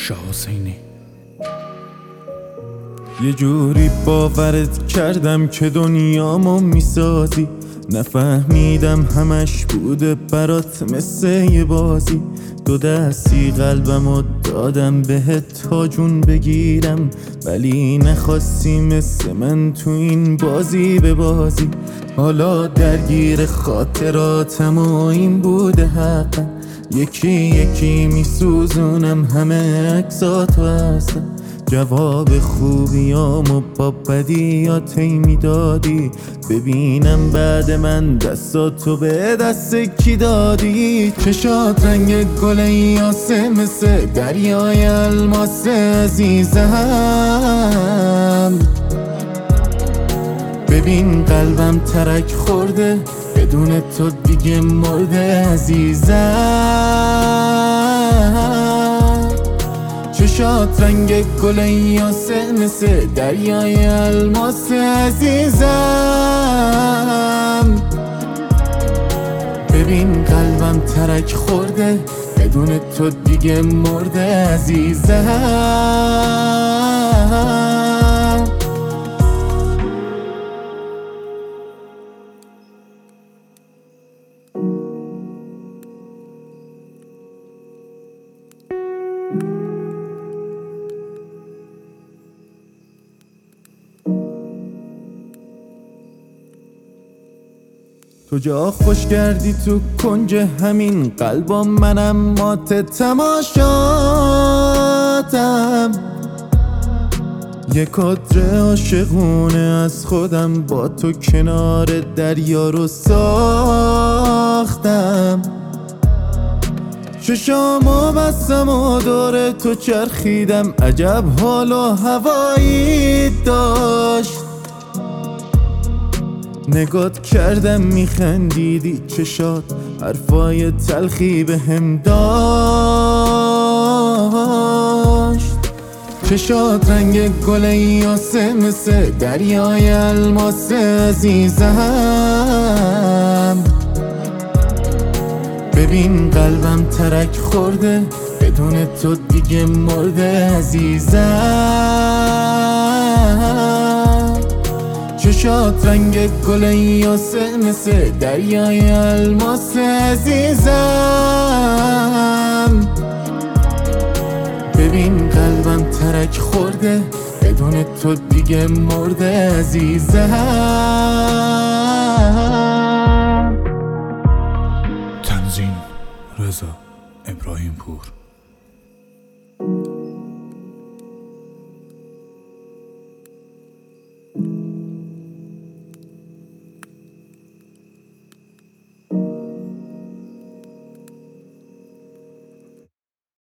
شاه حسینی. یه جوری باورت کردم که دنیامو میسازی، نفهمیدم همش بوده برات مثل یه بازی. دو دستی قلبمو دادم بهت تا جون بگیرم، ولی نخواستی مثل من تو این بازی به بازی. حالا درگیر خاطراتم و این بوده حقا، یکی یکی میسوزونم همه عکساتو هستم. جواب خوبیامو با بدیات میدادی، ببینم بعد من دستاتو به دست کی دادی. چشات رنگ گل یاسه مثل دریای الماس عزیزم. ببین قلبم ترک خورده، بدون تو دیگه مرده عزیزم. چشات رنگ گل یاسه مثل دریای الماس عزیزم. ببین قلبم ترک خورده، بدون تو دیگه مرده عزیزم. تو جا خوش کردی تو کنج همین قلبم، منم مات تماشاتم. یه کادر عاشقونه از خودم با تو کنار دریا رو ساختم. چشامو بستم و دور تو چرخیدم، عجب حال و هوایی داشت. نگات کردم میخندیدی، چشات حرفای تلخی به هم داشت. چشات رنگ گل یاسه مثل دریای الماس عزیزم. ببین قلبم ترک خورده، بدون تو دیگه مرده عزیزم. چشات رنگ گل یاسه مثل دریای الماس عزیزم. ببین قلبم ترک خورده، بدون تو دیگه مرده عزیزم.